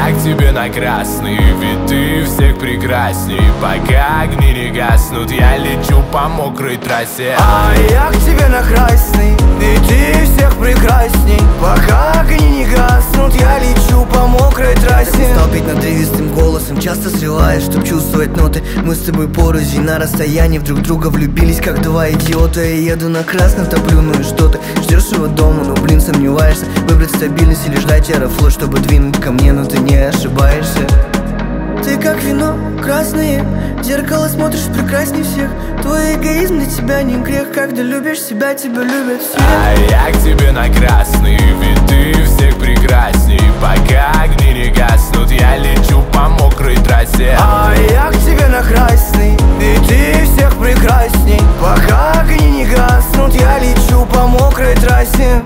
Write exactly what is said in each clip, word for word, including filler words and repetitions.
я к тебе на красный, ведь ты всех прекрасней. Пока огни не гаснут, я лечу по мокрой трассе. А я к тебе на красный, ведь ты всех прекрасней. Пока огни не гаснут, я лечу по мокрой трассе. Стал петь надрывистым голосом, часто срываешь, чтоб чувствовать ноты. Мы с тобой порознь на расстоянии, в друг друга влюбились, как два идиота. Я еду на красном, топлю, ну и что ты? Ждешь его дома, ну блин, сомневаешься. Выбрать стабильность или ждать аэрофлот, чтобы двинуть ко мне, но ты не ошибаешься. Ты как вино красное, в зеркало смотришь прекрасней всех. Твой эгоизм для тебя не грех, когда любишь себя, тебя любят все. А я к тебе на красный, ведь ты всех прекрасней. Пока огни не гаснут, я лечу по мокрой трассе. А я к тебе на красный, ведь ты всех прекрасней. Пока огни не гаснут, я лечу по мокрой трассе.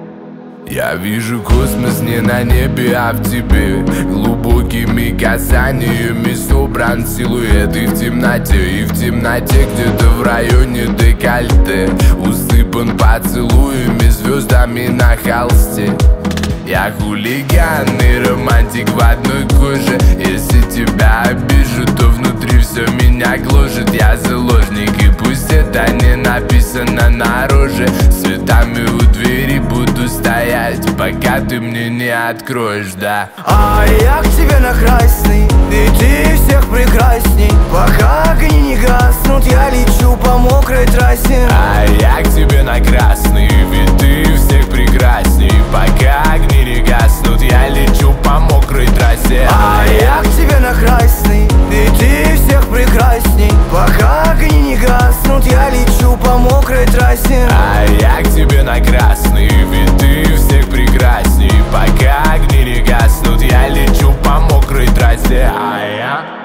Я вижу космос не на небе, а в тебе. Глубокими касаниями собран силуэт. И в темноте, и в темноте где-то в районе декольте усыпан поцелуями, звездами на холсте. Я хулиган и романтик в одной коже. Если тебя обижу, то внутри все меня гложет. Я заложник, и пусть это не написано на роже. С цветами у двери буду стоять, пока ты мне не откроешь, да. А я к тебе на красный, ведь ты всех прекрасней. Пока огни не гаснут, я лечу по мокрой трассе. А я к тебе на красный, ведь ты всех прекрасней. Пока огни не гаснут, я лечу по мокрой трассе. А я к тебе на красный, ведь ты всех прекрасней. Пока огни не гаснут, я лечу по мокрой трассе. А я к тебе на красный, ведь ты всех прекрасней. Пока огни не гаснут, я лечу по мокрой трассе. А я